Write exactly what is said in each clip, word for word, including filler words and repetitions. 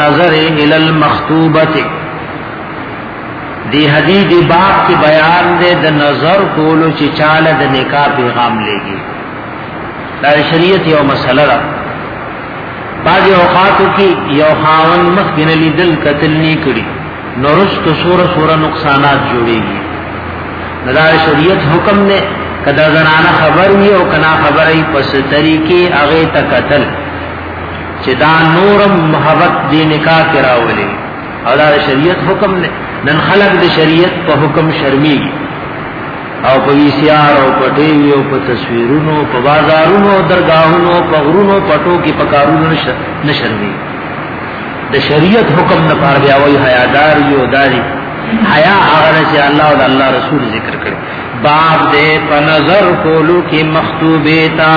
والنظر الى المخطوبه دی حدیث باب کی بیان دے د نظر کولو چې چاله د نکاح پیغام لګي دا شریعت یو مسله ده بعض اوقاتو کې یو خاون مخکې لیدل قتل نه کړي نورست سور سور نقصانات جوړيږي دا شریعت حکم نے کدا زنانه خبر وی او کنا خبر ای پس طریقې هغه ته قتل چې دا نورم محبت دی نکاح کراولې او دا شریعت حکم نے نن خلق د شریعت په حکم شرمی او په ویسیار او په ټیوی او په تصویرونو په بازارونو درگاهونو په غرونو پټو کې پکارونو نشرمی د شریعت حکم نه پاره بیا وای حیادار یو داری حیا هغه چې الله او الله رسول ذکر کړي باب دې په نظر کولو کې مخطوبه تا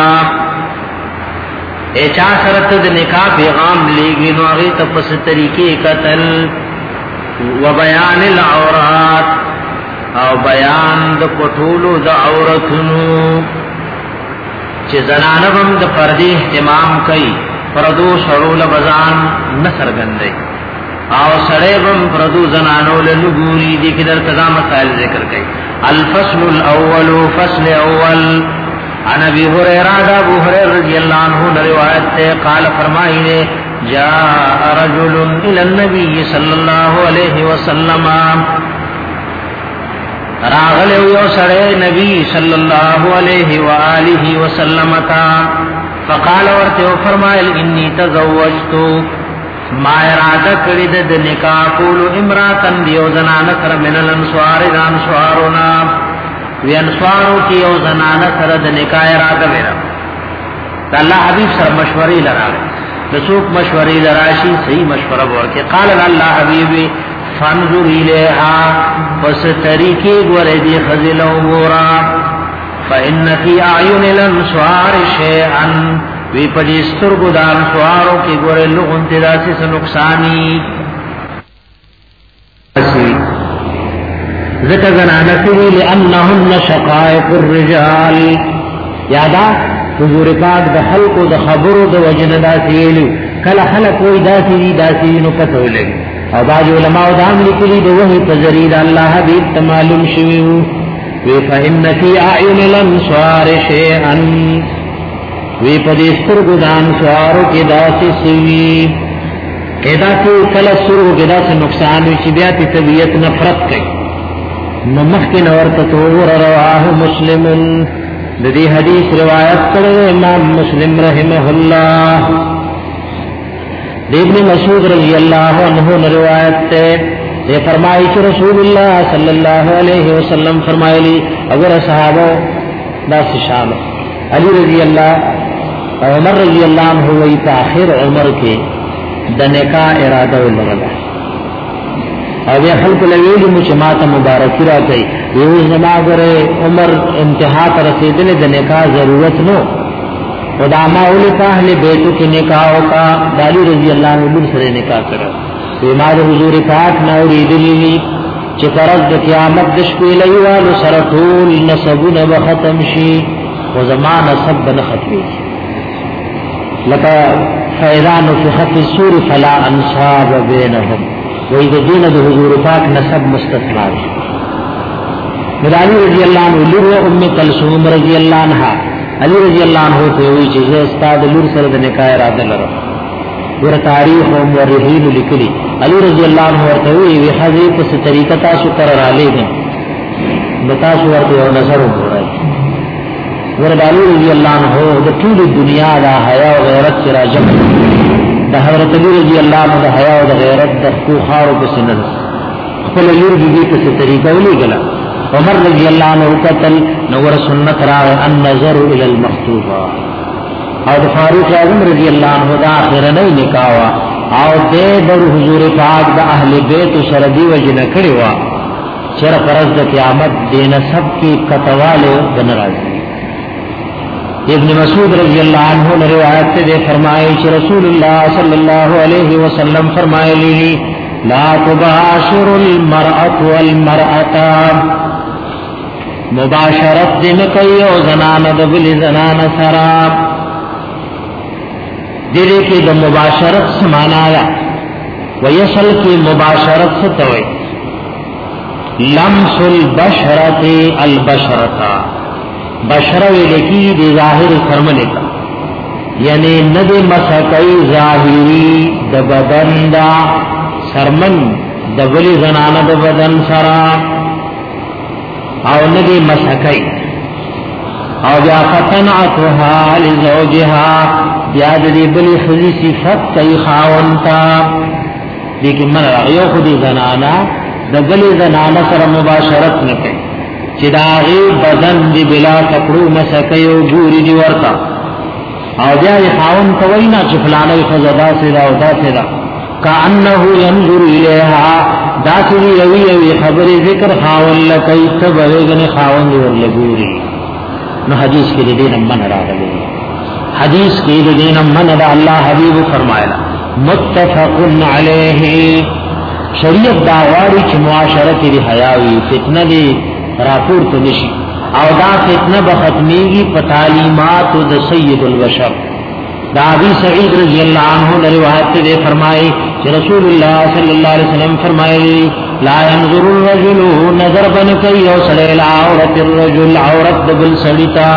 اچا سره د نکاح پیغام لګي نو هغه ته په طریقې قتل و بیان العورات او بیان د پټولو د عورتونو چې زنانه هم د پردې اهتمام کوي پردو شړول بزان نصر غندې او سړې هم پردو زنانو له لګوري دي کې در تدا مسائل ذکر کوي الفصل الاول فصل اول عن ابي هريره ابو هريره رضی الله عنه روایت ہے قال فرمائے جاء رجل الى النبي صلى الله عليه وسلم راغل یو سړی نبی صلی الله علیه و آله وسلم تا فقال ورته فرمایل انی تزوجت ما اراده کړی د نکاح کول امراتن دیو زنانه سره من الانصار دان سوارنا وی انصارو کی یو زنانه سره د نکاح اراده ویرا الله حبیب سره مشورې لراله رسوک مشورې لراشي صحیح مشوره ورکه قال الله حبیبی فانظر الیها پس طریقې ګورې دی خزل او ګورا فإن في أعين الأنصار شيئا وی پدیستر ګدان سوارو کې ګورې لغون تداسي س نقصانی ذکر زنانه کوي لأنهن شقائق الرجال یادا حضور پاک د خلق او د خبرو د وجنه داسي ویلو کله خلق وې داسي داسي نو پته ولګي او باج علماء دام لیکلي د وحي په ذریعہ الله حبيب معلوم شویو وی فإن في أعين الأنصار شيئا وی پدې سترګو دان سوارو کې داسې سوي کدا چې کله سرو کې داسې نقصان وي چې بیا ته طبيعت نفرت کوي نو مخکې نور ته ور رواه مسلم د دې حدیث روایت کړی امام مسلم رحمه الله ابن مسعود رضی اللہ عنہ روایت ہے یہ فرمائی کہ رسول اللہ صلی اللہ علیہ وسلم فرمائے لی اگر صحابہ داس شام علی رضی اللہ عمر رضی اللہ عنہ وی تاخیر عمر کے دنکا ارادہ لگا اور یہ خلق لویل مجماعت مبارکی را گئی یہ زما گرے عمر انتہا پر رسیدنے دنکا ضرورت نو خدا ماول کا اہل بیتو کی نکاحوں کا دالی رضی اللہ عنہ سره نکاح کرو امام حضور پاک نوری دلیلی چې فرض د قیامت د شپې لیوالو سره ټول نسبونه به ختم شي او زمانه سب نه ختمي لکه فیضان فی خط السور فلا انصاب بینهم وې د دین د حضور پاک نسب مستثنا شي علی رضی اللہ عنہ لور ام کلثوم رضی اللہ عنہا علی رضی اللہ عنہ ته وی چې استاد لور سره د نکاح اراده لرم ور تاریخ او مورخین لیکلي علی رضی اللہ عنہ ورته وی وی حضرت په طریقه تاسو قرار علی دي تاسو ورته یو نظر وګورئ ور علی رضی اللہ عنہ د ټول دنیا د حیا او غیرت سره جمع د حضرت علی رضی اللہ عنہ د حیا او د غیرت د خو خارو په سنن خپل لور دې په طریقه ولېګلا عمر رضی اللہ عنہ قتل نور سنت را النظر الى المخطوبه او فاروق اعظم رضی اللہ عنہ دا اخر نه نکاح او دې در حضور پاک د اهل بیت سره دی وجنه کړي وا چر فرض د قیامت دین سب کی قطواله بن راځي ابن مسعود رضی اللہ عنہ نے روایت سے فرمائے کہ رسول اللہ صلی اللہ علیہ وسلم فرمائے لی لا تباشر المرأة والمرأة مباشرت دن کئی او زنان دبل زنان سراب دیدے کی دا مباشرت سمانا آیا वयसल की मुबाशरत से तवे लम्सुल बशरते अल बशरता बशरा लेकी दे ज़ाहिर सरमने का यानी नद मसकई ज़ाहिरी द बदन दा सरमन दबली जनाना द बदन सरा और नद मसकई और या फतनअतहा लिज़ौजिहा या दी बली खजी सिफत कई खावनता लेकिन मन रगयो खुदी जनाना दबली जनाना सर मुबाशरत न कई चिदागी बदन दी बिला कपड़ू मसकयो जूरी दी वर्ता और या ये खावन तवैना चिफलाना खजदा से दा उदा से दा का अन्नहु यंजुर इलेहा दासरी रवि रवि खबर जिक्र खावन लकई तब वेगन खावन दी लगूरी न हदीस के दिन मन रागले हदीस के दिन मन दा अल्लाह हबीब फरमाया मुत्तफकुन अलैहि शरीयत दावारी च मुआशरत दी हयावी फितना दी रापुर तो निशी और दा फितना बखतमीगी पतालीमात द सैयदुल बशर दा अबी सईद रज़ी अल्लाह अन्हु ने रिवायत दे फरमाई कि रसूलुल्लाह सल्लल्लाहु अलैहि वसल्लम फरमाए ला यंजुरु रजुलु नजर बन कई और सड़े ला औरत रजुल औरत दबल सड़ीता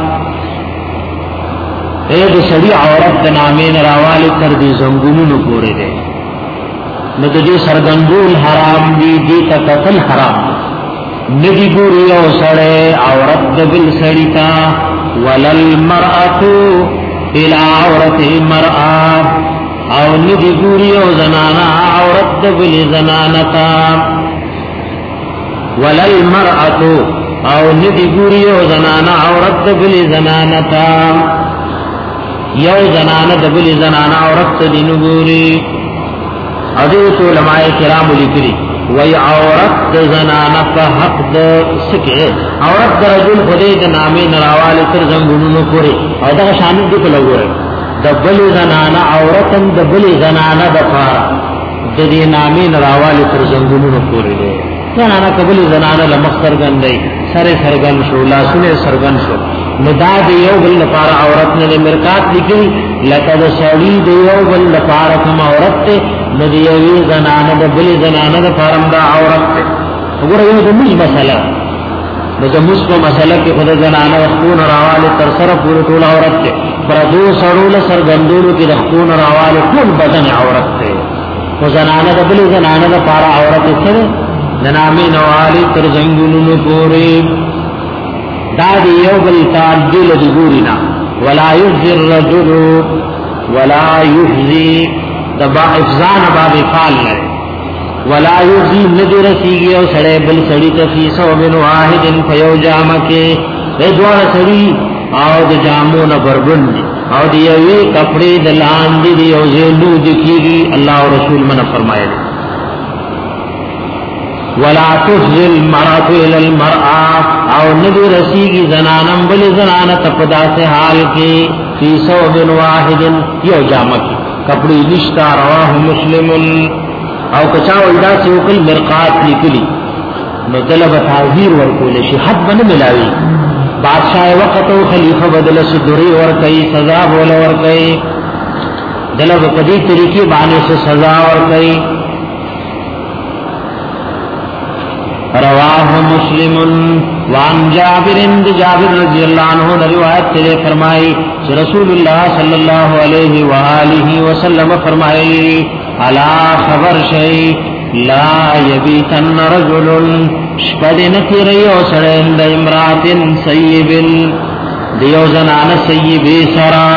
एक सड़ी औरत नामे नरावाल कर दी जंगुनु न पूरे दे न तुझे सरगंदूल हराम दी दी का कत्ल हराम नदी गुरियो सड़े औरत दबिल सड़ीता वलल मरअतु इला औरत मरआ और नदी गुरियो जनाना औरत दबिल जनानता वलल मरअतु और नदी गुरियो जनाना औरत दबिल जनानता यो जनाना दबिल जनाना औरत दिन गुरी अदीत उलमाए किराम लिखरी वही औरत जनाना का हक द सिके औरत द रजुल खुदे द नामे नरावाल कर जंगुनु पूरे और दा शामिल दिख लगो है दबल जनाना औरतन दबल जनाना दफारा ददी नामे नरावाल कर जंगुनु पूरे दे जनाना कबल जनाना लमख सरगन दई सरे सरगन शो लासुने सरगन शो निदाद यो बल पारा औरत ने मिरकात लिखी लकद सड़ी देयो बल पारा तुम औरत नदियवी जनाना दबली जनाना द फारमदा औरत अगर यो दमुज मसला न दमुज को मसला के खुद जनाना रखून रावाल तरसर पूरे टोल औरत के पर दो सड़ूल सरगंदूल की रखून रावाल कौन बदन औरत थे तो जनाना दबली जनाना द पारा औरत थे जनामी नवाली तर जंगुनु पूरे दादी यो बल तादिल दिगूरिना वला युज़िर रजुलु वला युज़ी दबा इफ्जान बाबे फाल है वला युज़ी नजर सीगी और सड़े बल सड़ी तफी सौ बिन वाहिदिन फयो जाम के रे द्वार सड़ी और जामो न बरबुन और ये कपड़े दलान दी और जेलू दिखीगी अल्लाह और रसूल मन फरमाए वला तुज़िल मरअतु इलल मरआ और नजर रसीगी जनानम बल जनाना तपदा से हाल के फी सौ बिन वाहिदिन यो जाम की कपड़ी निश्ता रवाह मुस्लिमुन और कचा उल्टा से उकल मिरकात निकली न तलब ताज़ीर वर्कुल शहद बन मिलावी बादशाह वक्त खलीफा बदल से दुरी और कई सजा बोल और कई दलब कदी तरीके बाने से सजा और कई रवाह मुस्लिमुन वान जाबिर जाबिर रज़ी अल्लाह अन्हु ने रिवायत से फरमाई रसूलुल्लाह सल्लल्लाहु अलैहि व आलिहि वसल्लम फरमाए अला खबर शै ला यबीतन रजुलुन शपदिन तिरयो सड़ेंद इमरातिन सय्यबिन दियो जनान सय्यबी सरा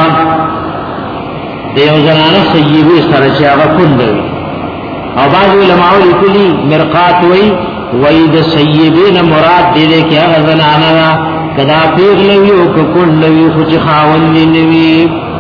दियो जनान सय्यबी सरा चावा कुंदवी और बाज़ उलमाओ लिखली मिरकात वही वही द सय्यबिन मुराद दे दे क्या जनाना कदा पीर लवी ओ कुंड लवी कुछ खावन नवी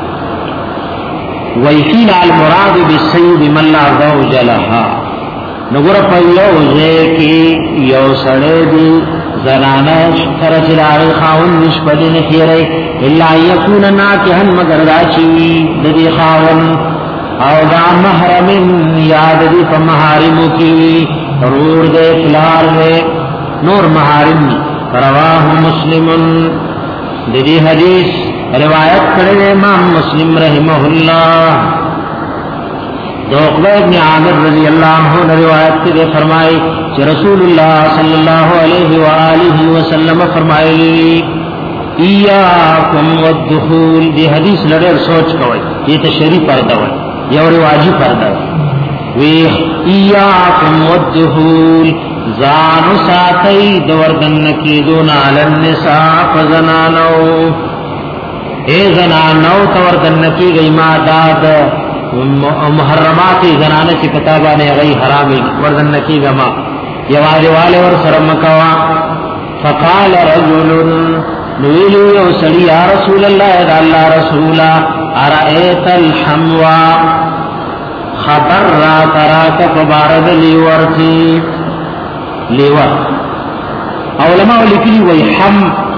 वही कील अल मुराद बिसय्यब मन ला ज़ौजलहा नगुर पयो जे की यो सड़े दी जनाना तरचरार खावन निष्पदिन खिरे इल्ला यकून नाकिहन मगर राची ददी खावन और दा महरमिन याद दी पमहारिमु की रूर दे फिलहाल में नूर महारिम रवाह मुस्लिमुन दीदी हदीस रिवायत करे इमाम मुस्लिम रहमहुल्लाह दो उक़बा इब्न आमिर रज़ी अल्लाह अन्हु ने रिवायत की फरमाई कि रसूलुल्लाह सल्लल्लाहु अलैहि व आलिहि वसल्लम फरमाई इय्याकुम वद्दुखूल। ये हदीस लड़े सोच कोई ये तो शरी पर्दा है या रिवाजी पर्दा वे इय्याकुम वद्दुखूल जानु साथई दवर्दन की दोना अलन्निसा फजनानो ए जनानो तवर्दन की गई मा दाद मुहर्रमाती जनाने की किताबा ने गई हरामी वर्दन की गमा यवादे वाले और शर्मकवा फकाल रजुलुन नुइलु सड़ी या रसूल अल्लाह अल्लाह रसूला अराएतल हमवा खबर रा तराक फबारद लीवर थी लीवर औलमा लिखली वही हम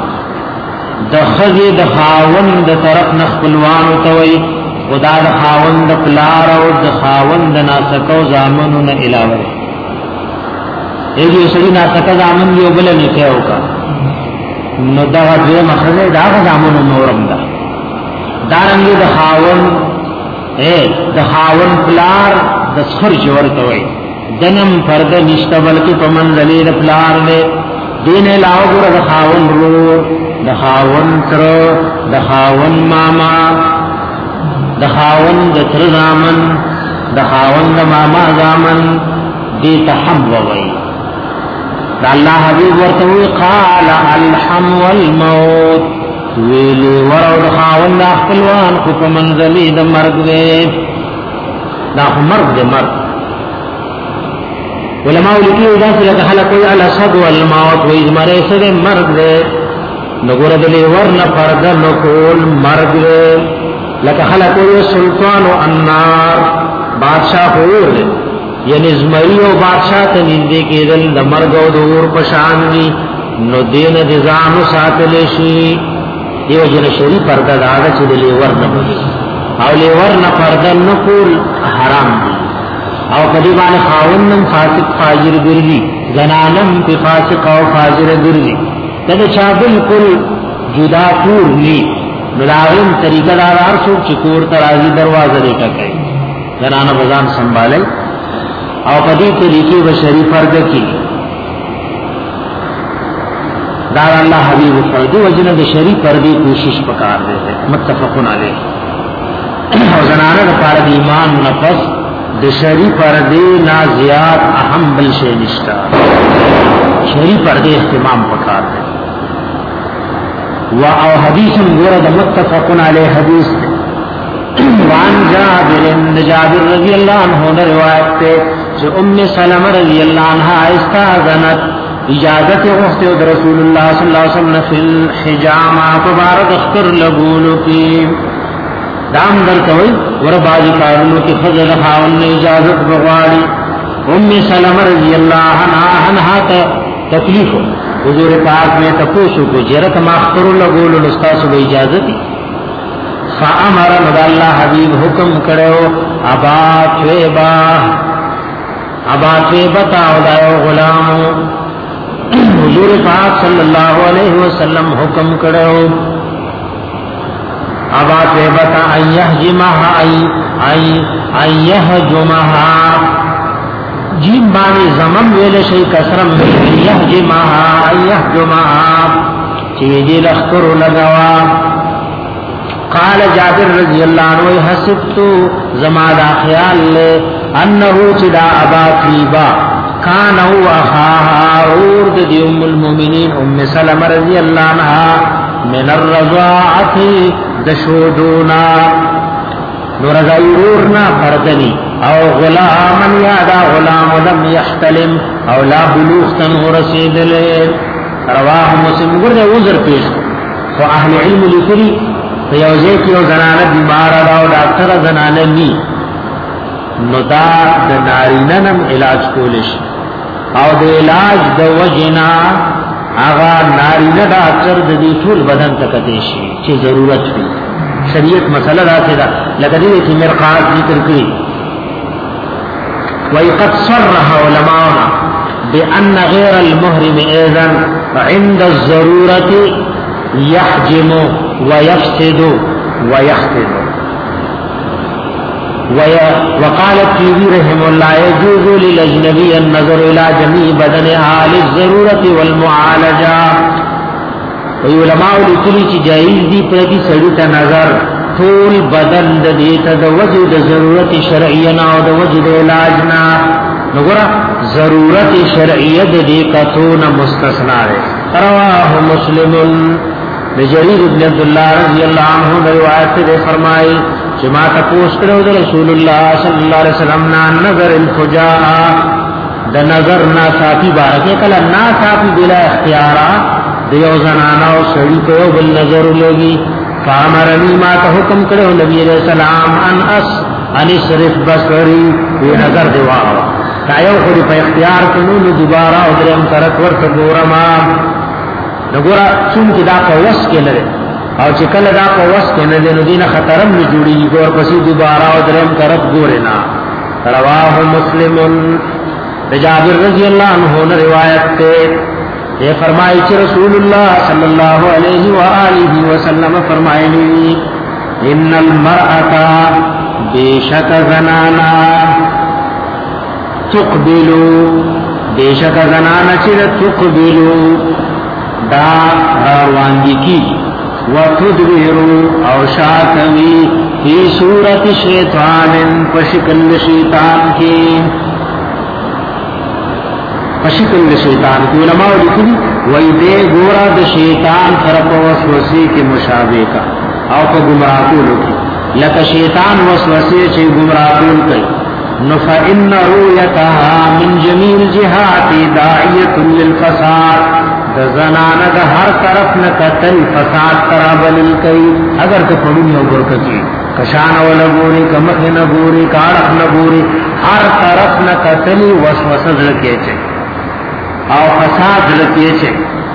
दखज़ दखावन द तरफ नखपलवान तवई खुदा द खावन द प्लार और द खावन द नासको जामन न इलावर एक यो सड़ी नासका जामन यो बले निके होगा न दवा जे मखले दाग जामन नोरम दा दारंगी द खावन ए द खावन प्लार द सर जोर तवई जन्म फर्द निष्तबल की पमन दलील प्लार ने दीने लाओ गुर द खावन रो द खावन तर द खावन मामा द खावन द तर जामन द खावन द मामा जामन दी तहम वई द अल्लाह हबीब वर्तवी क़ाल अलहम वल मौत वेली वरो द खावन द अखलवान को मंजली द मर्ग दे दा मर्ग दे मर्ग उलमा लिखी उदा से लगा हला कोई अल असद वल मौत व इजमरे से मर्ग दे नगुर दले वर न फर्द नकुल मर्ग दे लका खलक सुल्तान व अन्नार बादशाह होर यानी ज़मरी व बादशाह त निंदे के दल द मर्ग व दूर पशानगी नो दीन दिजानु सातलेशी ये जन शरी पर्दा दादा च लेवर न बगे और लेवर न पर्दा नकुल हराम दी और कदी बान खावन्नम फासिक फाजिर गिरगी जनानम पे फासिक और फाजिर गिरगी तद चा बिल्कुल जुदा पूर ली मिलाविन तरीका दार सो चिकोर तराजी दरवाजा देखा कई जनाना बजान संभाले और कदी तरीके व शरीफ फर्द की दार अल्लाह हबीब फर्द वजन द शरीफ पर्दी कोशिश पकार देते मुत्तफकुन अलैह और जनाना द पारद ईमान नफस द शरीफ पर्दे ना जियाद अहम बल शे निष्ठा शरीफ पर्दे इस्तेमाम पकार देते व और हदीस गोरद मुत्तफकुन अलैह हदीस वान जाबिर जाबिर रज़ी अल्लाह अन्हु ने रिवायत पे जो उम्मे सलमा रज़ी अल्लाह अन्हा इस्ताज़नत इजाजत वक्त रसूलुल्लाह सल्लल्लाहु अलैहि वसल्लम फिल हिजामा फबारक अख्तर लगुलो की दाम दर कवई वर बाजी कारणों की फजल खावन ने इजाजत बगवाड़ी उम्मे सलमा रज़ी अल्लाह अन्हा तकलीफ हुजूर पाक में तपोसु को जरत माख्तर लगोल उस्ताद को इजाजत फ़अमर अल्लाह हबीब हुक्म करो अबा त्वेबा अबा त्वेबा ताओ गुलाम हुजूर पाक सल्लल्लाहु अलैहि वसल्लम हुक्म करो अबा त्वेबा अयहजिमहा अय अय अयहजुमहा जीम बानी जमम वेले शई कसरम में यहजिमहा यहजुमहा चीज़ लख्तर लगावा काल जाबिर रज़ी अल्लाह अन्हु हसिबतु जमादा ख्याल ले अन्नहु चिदा अबा तीबा कानहु अखाहा उर्द दी उम्मुल मोमिनीन उम्मे सलमा रज़ी अल्लाह अन्हा मिन अर्रज़ाअति दशोदूना नूरज़ाइरूरना फर्दनी और गुलामन यादा गुलाम लम यख्तलिम और ला बुलूग तन रसीदले रवाह मुस्लिम गुर्दे उज़र पेश तो अहले इल्म लिखरी तो यौजे की जनाना बीमार और डॉक्टर जनाने नी नुदा द नारीना नम इलाज कोलिश और द इलाज द वजना आगा नारीना डॉक्टर दी फुल बदन तकतेशी ची जरूरत हुई शरीयत मसला दाते दा लगदी थी मिरकात जिक्र की वक़द सर्रह उलमाना बिअन्न गैर अलमुहरिम ऐज़न इंद ज़रूरत यहजिमु व यफ्सिदु व यख्तिदु وقال التيمي رحمه الله يجوز للأجنبي النظر إلى جميع بدنها للضرورة والمعالجة. علماء لیکلي چې جایز دي پردي سړي ته نظر ټول بدن د دې ته د وجود د ضرورت شرعیه نه او د وجود علاج نه. نګوره ضرورت شرعیه د دې کتو نه مستثنا ده. رواه مسلم جرير بن عبد الله رضی الله عنه روایت ده فرمایي چې ما تاسو کړو د رسول الله صلی الله علیه وسلم نا نظر الفجاء د نظر نا صافي بارکه کله نا صافي بلا اختیار دیو زنانا او سړی کو بل نظر لګي. فامرني ما ته حکم کړو نبی علیہ السلام ان اس ان صرف بصری په نظر دیوا کایو خو په اختیار کړو نو دوباره او درم طرف ورته ګورما. نګورا څنګه دا په وس کې لري او چې کله دا په وس کې نه دي نو دینه خطرم نه جوړي ګور پسې دوباره او درم طرف ګورنا. رواه مسلم. جابر رضی اللہ عنہ نے روایت تے یہ فرمائی کہ رسول اللہ صلی اللہ علیہ وآلہ وسلم فرمائے ان المرأة بیشک زنانا تقبلو بیشک زنانا چر تقبلو دا راواندی کی وتدبرو او شاکوی فی صورت شیطان پشکل شیطان کی پشکل شیطان کی. علماء لکھنی وی دے گورا دا شیطان طرف وسوسی کے مشابہ کا او کا گمراہ کولو کی لکا شیطان وسوسی چے گمراہ کول کئی. نفعن رویتها من جمیل جہاتی داعیت للفساد دا زنانا دا ہر طرف نکتل فساد ترابلل کئی. اگر تو پڑھنی ہو گرکا کی کشان والا گوری کمخ نگوری کارخ نگوری ہر طرف نکتلی وسوسہ ذکیے چے او فساد لکیے چھے.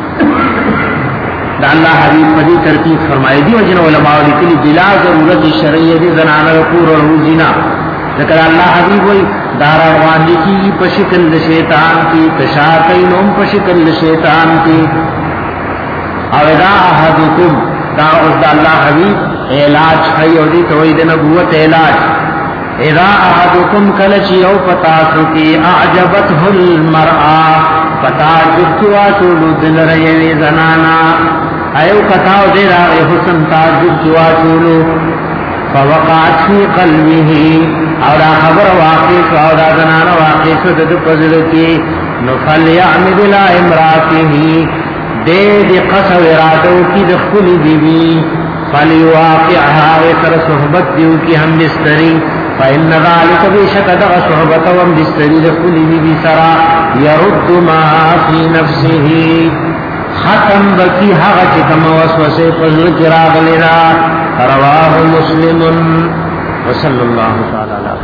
دا اللہ حبیب پدی ترتیب فرمائی دی وجن علماء لکلی بلا ضرورت شرعی دی زنانا رکور اور روزینا. ذکر اللہ حبیب وی دارا واندی کی پشکل شیطان کی تشاقین ام پشکل شیطان کی. او دا احدکم دا اس دا اللہ حبیب علاج خی او دی توید نبوت علاج. اذا احدکم کلچی او پتاسو کی اعجبته المرآ پتا جبتوا چولو دل ریوی زنانا ایو کتاو دیر آغی حسن تا جبتوا چولو فوقعت فی قلبه او دا خبر واقع شو او دا زنانا واقع شو دد پزلو کی نفلیعمد لا امراته دے دی قصو ارادو کی دخلی بی بی فلیواقعها ویتر صحبت دیو کی ہم بستری فإن ذلك بشك دغ صحبت وم بستری دخلی بی بی سرا يرد ما في نفسه ختم بکی حق چکم وسوسے فضل چراغ لنا. رواه مسلم. وصل اللہ تعالی علیہ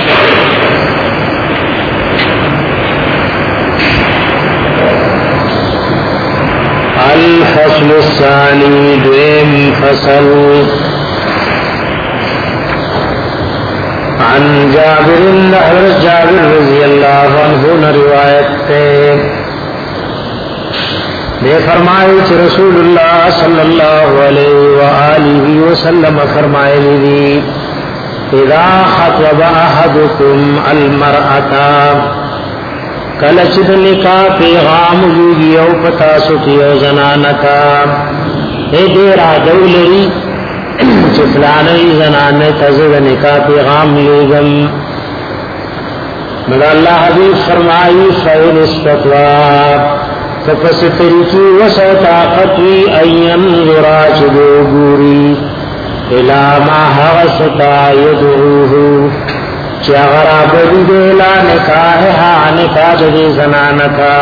الفصل الثانی دویم فصل عن جابر حضرت جابر رضی اللہ عنہ نے روایت تے نے فرمائے کہ رسول اللہ صلی اللہ علیہ وآلہ وسلم فرمائے لی اذا خطب احدکم المرأة کلچ نکاح پیغام یوگی او پتا سکی او زنانتا اے دیرا دولری چفلانی زنانے تزد نکاح پیغام لیگم. مگر اللہ حبیب فرمائی فین استطواب فپس طریقی وسو طاقتوی این ذرا چدو گوری الى ما حغستا یدعوہو چی اگر آبدی دیلا نکاحها نکاح دی زنانتا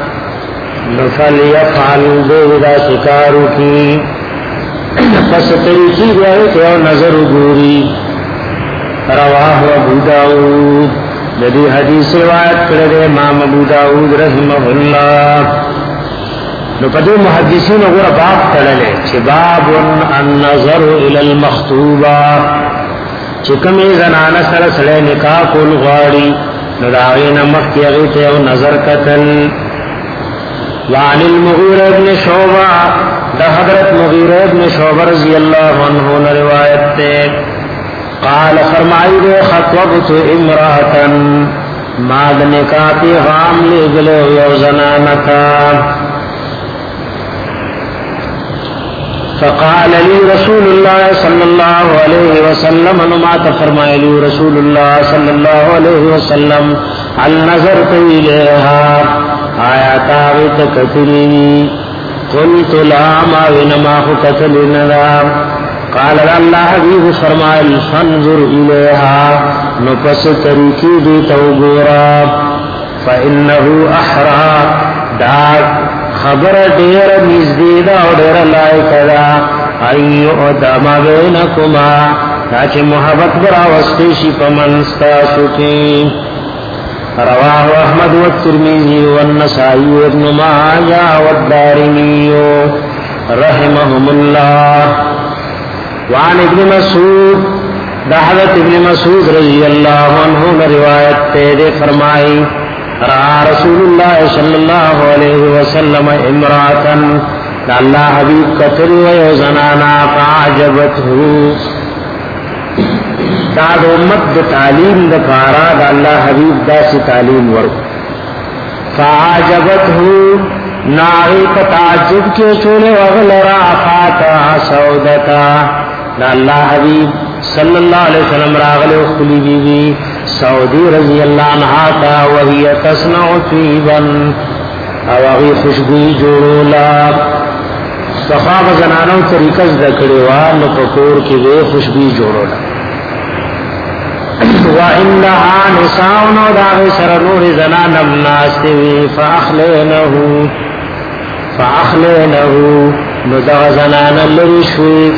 نفلیفعل دیودا شکارو کی پس طریقی گئے کہ او نظر گوری. رواہ ابو داود جدی حدیث روایت کرے امام ابو داود رحمہ اللہ. نو پدو محدثین اگر باب تللے چھ باب النظر الى المخطوبہ چکمی زنانا سر سلے نکاح کول غاڑی نو داغین مخی اغیتے او نظر قتل. وعن المغیر ابن شعبہ دا حضرت مغیر ابن شعبہ رضی اللہ عنہ نے روایت تے قال فرمائی دے خطوبت امراتن ماد نکاح پیغام لے گلو یو زنانتا فقال لي رسول الله صلى الله عليه وسلم نمات فرمائی لی رسول الله صلى الله عليه وسلم هل نظرت إليها آیا تاغت کتلی قلت لا ما ونما کتلی ندا قال اللہ حبیب فرمائل فانظر الیہا نپس طریقی دی توگورا فإنه احرا دا خبر دیر نزدیدہ و دیر لائکدا ایو ادام بینکما تاچے محبت برا وستیشی پمنستا سکی رواه احمد والترمذي والنسائي وابن ماجه والدارمي رحمهم الله. وعن ابن مسعود حضرت ابن مسعود رضی اللہ عنہ روایت تے فرمائی رأى رسول الله صلی اللہ علیہ وسلم امراتن اللہ حبیب قتل و زنانا فعجبته دا د امت د تعلیم د پارا د الله حبیب داسې تعلیم ورک فعجبته ناغی کا تعجب کے چولے وغلرا فاتا سودتا دا اللہ حبیب صلی اللہ علیہ وسلم راغل اخلی بی بی سعودی رضی اللہ عنہ تا وہی تصنع طیبا او اغی خوشبوئی جوڑولا صحاب زنانو طریقہ ذکروا نفکور کی وے خوشبوئی جوڑولا وَإِنَّهَا نِسَاءٌ دَاغِ سَرَنُورِ زَنَانَمْ نَاسْتِوِي فَأَخْلِينَهُ فَأَخْلِينَهُ نُدَغ زَنَانَ لَرِشْوِي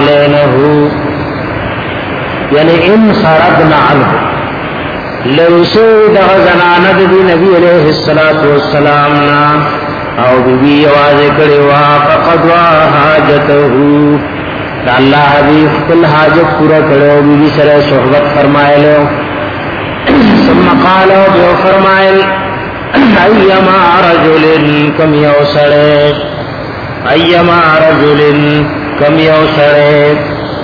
فَأَخْلِينَهُ یعنی ان خربنا عنه لرشوی دغ زنانہ دی نبی علیہ السلام نا او بی بی آواز کروا فقدوا حاجته دا اللہ حبیب کل حاجت پورا کرو بی بی سر صحبت فرمائے لو ثم قالو بیو فرمائل ایما رجل کم یو سڑے ایما رجل کم یو سڑے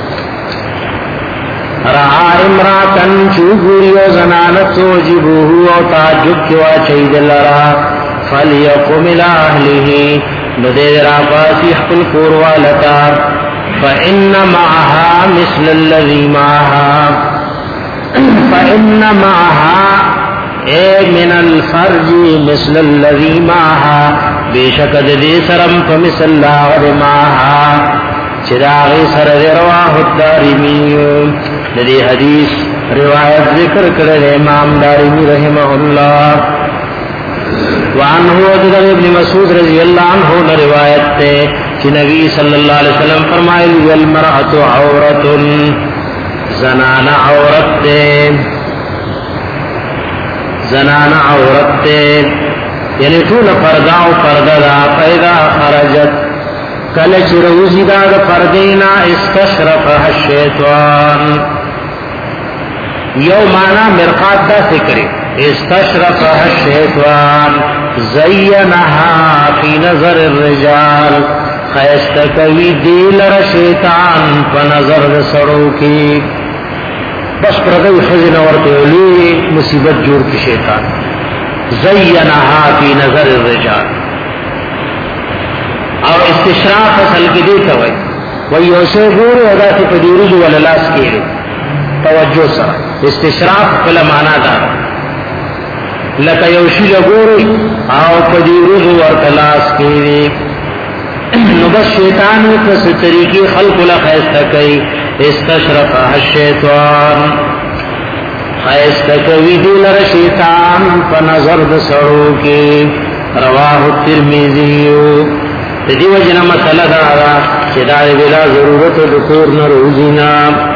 رعا امراتن چوگوریو زنانتو جبوہو او تعجب کوا چید لرا فلیقم الاہلہی ندیر آباسی حقل کوروالتا فإن معها مثل الذي معها فإن معها اے من الفرج مثل الذي معها بیشکد دی سرم فمثل لاغد معها چراغی سر رواه الدارمیو دی حدیث روایت ذکر کرد امام دارمی رحمہ اللہ. وعنہ ابن مسعود رضی اللہ عنہ روایت تے کہ نبی صلی اللہ علیہ وسلم فرمائے والمرأۃ عورت زنان عورت تے زنان عورت تے یعنی طول پردہ و پردہ دا پیدا خرجت کلچ روزی دا دا پردینا استشرفها الشیطان یو معنی مرقات دا فکری استشرفها الشیطان زینها فی نظر الرجال خیستکوی دیلر شیطان پا نظر سڑو کی بس پردوی خزن ورطولی مصیبت جوڑ کی شیطان زینها فی نظر الرجال. اور استشراف اصل کی دیتا ہوئی وی اسے گورے ادا تی پدیرج واللاس کیلے توجہ سر استشراف پلا مانا دارا لکا یوشی لگوری او پدیرج واللاس کیلے نو بس شیطان کس طریقی خلق لخیستہ کئی استشرفها الشیطان خیستہ کوی دیلر شیطان پا نظر دسڑو کی رواہ الترمیزیو. دیو جنا مسئلہ دارا چدار بلا ضرورت دکور نروزینا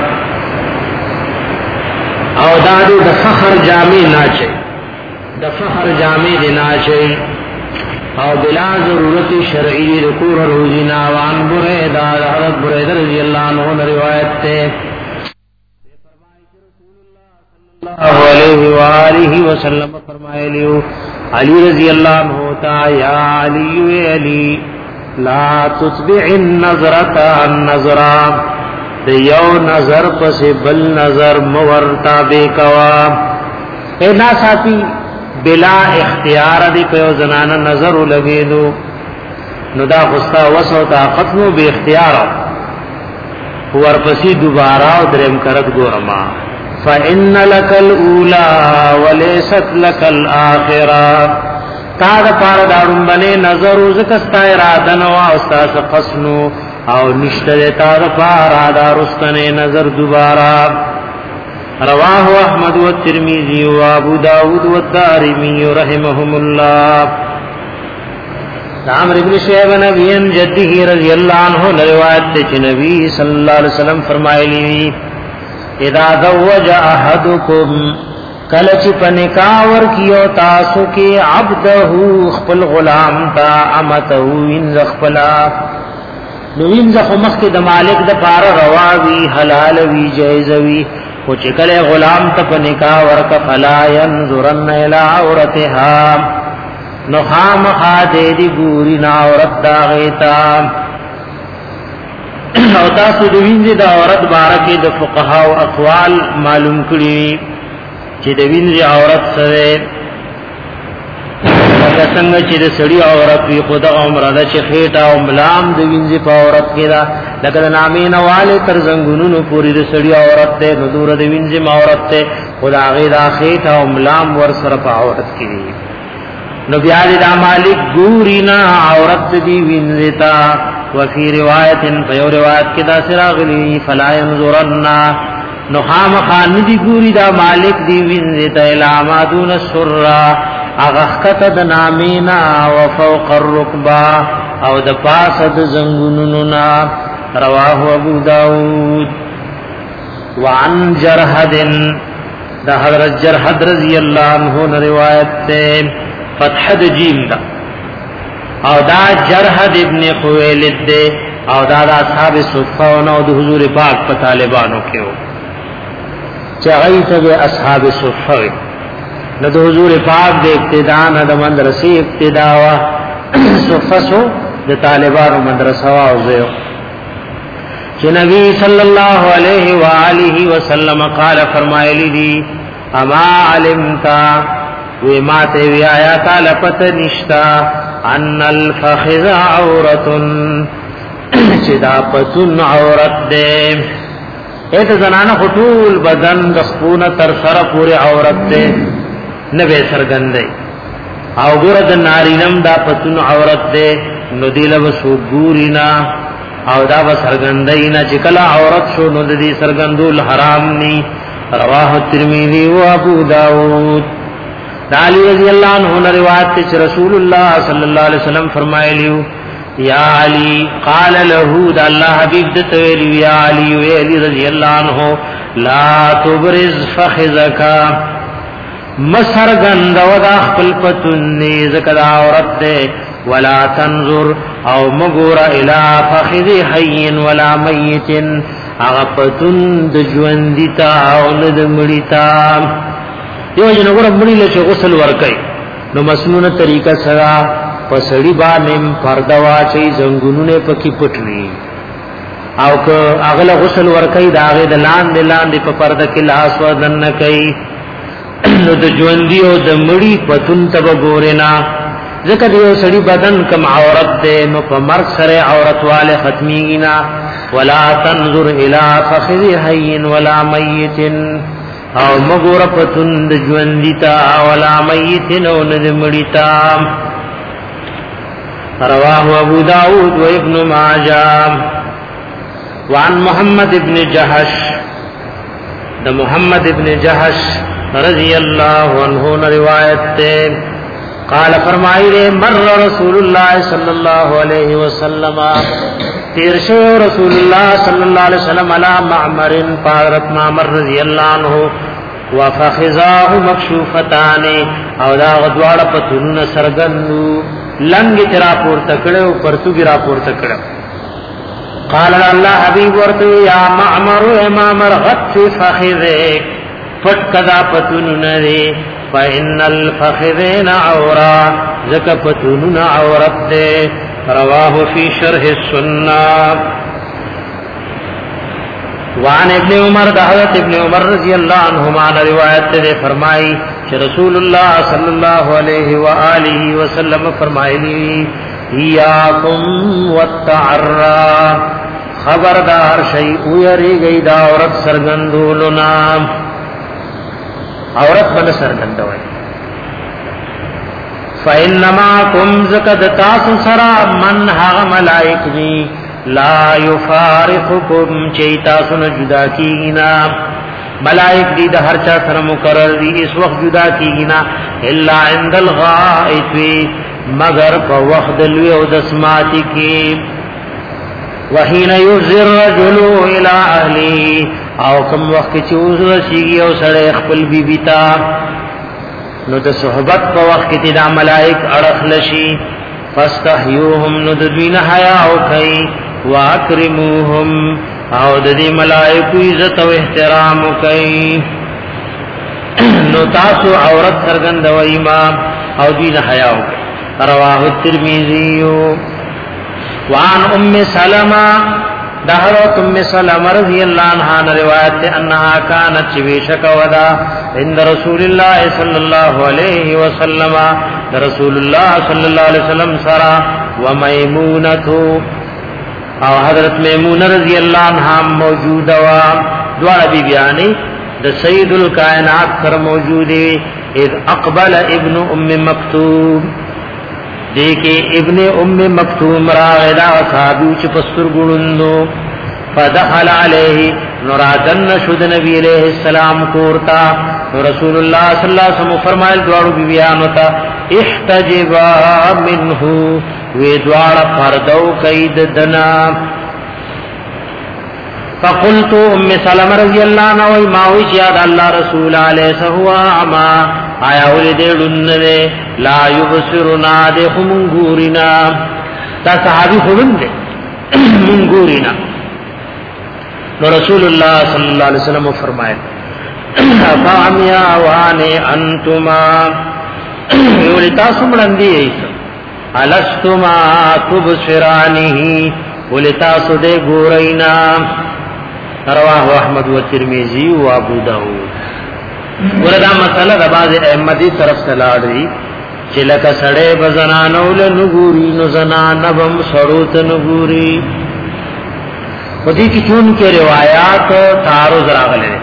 او دادو دفخر جامی ناچے دفخر جامی دی ناچے او بلا ضرورت شرعی دکور نروزینا. وان بریدہ حضرت بریدہ رضی اللہ عنہ روایت تے اللہ علیہ وآلہ وسلم فرمائے لیو علی رضی اللہ عنہ تا یا علی علی لا تتبع النظرة النظرة د یو نظر پس بل نظر مورتا بے کوا اے نا ساتھی بلا اختیار دی په زنانه نظر لګیدو نو دا غصه وسو طاقت نو به اختیار ورپسې دوباره او دریم کرت ګورما فإن لك الأولى وليست لك الآخرة تا دا پار دارون بنے نظر زکستا اراده نو او استاس قسنو او نشته تا دا پار دارستن نظر دوبارہ رواه احمد والترمذي وابو داود والدارمي رحمهم الله عمرو بن شعيب نبی جده رضی اللہ عنہ روایت تے نبی صلی اللہ علیہ وسلم فرمایلی اذا زوج احدكم کلچ پنکاور کیو تاسو کی عبده خپل غلام تا امته ان خپلا نو ان ځخ مخ کې د مالک د پار رواوی حلال وی جایز وی او چې کله غلام ته پنکاور ک فلا ينظرن الى عورتها نو خام خاده دی ګوري نا عورت دا غیتا او تاسو د وینځي د عورت بارکه د فقها او اقوال معلوم کړي چې د وینځي عورت سره لکه څنګه چې د سړي عورت وي خدا عمره د چخېټا او ملام د وینځي په عورت کې دا لکه د نامې نواله تر زنګونونو پوری د سړي عورت ته د دور د وینځي عورت ته خدا غیر اخېټا او ملام ور سره په عورت کې نو بیا د مالک ګورینا عورت دی وینځتا وفي روایت په یو روایت کې دا سراغلی فلا ينظرن نو خام خان دی ګوري دا مالک دی وینځتا علاماتون السرا اغخت د نامینا وفوق الركبه او د پاس د زنګونونو رواه ابو داود وعن جرحد دا حضرت جرحد رضی اللہ عنہ روایت ته فتح د جیم دا او دا جرحد ابن خویلد دے او دا دا اصحاب صفہ نو د حضور پاک په طالبانو کې و چغیت به اصحاب صفہ نو د حضور پاک د ابتداء نه د مدرسې ابتداء وا صفہ سو د طالبانو مدرسه وا او زه چې نبی صلی الله علیه و آله وسلم قال فرمایلی دی اما علمتا وی ماتے وی آیا تعالی پت نشتا ان الفخذ عورتن چدا پتن عورت دے ایت زنانا خطول بدن دخپون تر سر پوری عورت دے نبی سرگندے او گرد نارینم دا پتن عورت دے ندیل بسو گورینا او دا بسرگندینا چکلا عورت شو ندی سرگندول حرام نی رواہ الترمذی و ابو داود علی رضی اللہ عنہ روایت تے رسول اللہ صلی اللہ علیہ وسلم فرمائے لیو یا علی قال له دا اللہ حبیب دته ویلی یا علی و علی رضی اللہ عنہ لا تبرز فخذک مسرغند ودا خپل پتن ذکر عورت دے ولا تنظر او مغور الى فخذ حی ولا میت اغپتن د ژوندیتا او د مړیتا دیو جن وګور مړی له غسل ورکای نو مسنونه طریقہ سره پسړی باندې پردا واچي زنګونونه پکې پټنی او که اغله غسل ورکای داغه د لاندې لاندې په پرده کې لاس ودن کوي نو د ژوندۍ او د مړی پتون تب ګورینا ځکه دیو سړی بدن کم عورت ده نو په مرګ سره عورت والے ختمینا ولا تنظر الى فخذ حي ولا ميت او مغور پتون د ژوندیتا ولا میتن او ند مړیتا رواه ابو داود و ابن ماجه وعن محمد ابن جحش د محمد ابن جحش رضی اللہ عنہ روایت تے قال فرمائے مر رسول اللہ صلی اللہ علیہ وسلم تیر شو رسول اللہ صلی اللہ علیہ وسلم علی معمر حضرت معمر رضی اللہ عنہ وفخذاه مکشوفتان او دا غدواړه پتون سرګندو لنګ ترا پور تکړو پرتګی را پور تکړو قال الله حبیب ورته یا معمر معمر غط فخذک فٹ کدا پتون نری فإن الفخذين عورا زک پتون عورت دے رواه فی شرح السنہ وان ابن عمر حضرت ابن عمر رضی اللہ عنہما روایت سے فرمائی کہ رسول اللہ صلی اللہ علیہ وآلہ وسلم فرمائے ایاکم والتعرّا خبردار شیء یری گئی دا عورت سرگندولنا عورت بن سرگندوئی فإنما کم زکد تاس سرا من حق ملائک دی لا یفارقکم چیتا سن جدا کیگینا ملائک دی دا ہر چا سر مقرر دی اس وقت جدا کیگینا الا عند الغائط مگر پا وقت دلوی او دسماتی کی وحین یزر رجلو الى اہلی او کم وقت چوز رسیگی او سڑے اخپل بی بیتا نو د صحبت په وخت کې د ملائک اڑخ لشي فاستحيوهم نو د دوی نه حیا او کوي واکرموهم او د دې ملائکو عزت او احترام کوي نو تاسو عورت سرګند و امام او دوی نه حیا او کوي رواه الترمذي وعن ام سلمہ دهرت ام سلمہ رضی اللہ عنہا روایت ہے انہا کانت چویشک ودا عند رسول اللہ صلی اللہ علیہ وسلم رسول اللہ صلی اللہ علیہ وسلم سرا ومیمونتو او حضرت میمونہ رضی اللہ عنہا موجود وا دوار بی بیانی دا سید الکائنات سر موجود اذ اقبل ابن ام مکتوب دیکھے ابن ام مکتوم راغدا صحابی چپستر گلندو فدخل علیہ نرادن شد نبی علیہ السلام کورتا رسول اللہ صلی اللہ علیہ وسلم فرمائل دوارو بیانوتا احتجبا منہو وی دوار پردو قید دنا فقلتو ام سلم رضی اللہ عنہ وی ماوی چیاد اللہ رسول علیہ سہوا عما آیا ولی دے لننے لا یبصرنا دے منگورنا تا صحابی خلن دے منگورنا نو رسول اللہ صلی اللہ علیہ وسلم فرمائے فعمیا وانے انتما ولی تاسو مڑندی ایسا علستما تبصرانی ولی تاسو دے گورینا رواه احمد و ترمذی و ابو داود وردا مسئلہ د باز احمدی طرف سے لاړی چې لکه سړې بزنانو له نګوري نو زنان بم سړوت نګوري خودی کی چون کې روایت تعارض راغله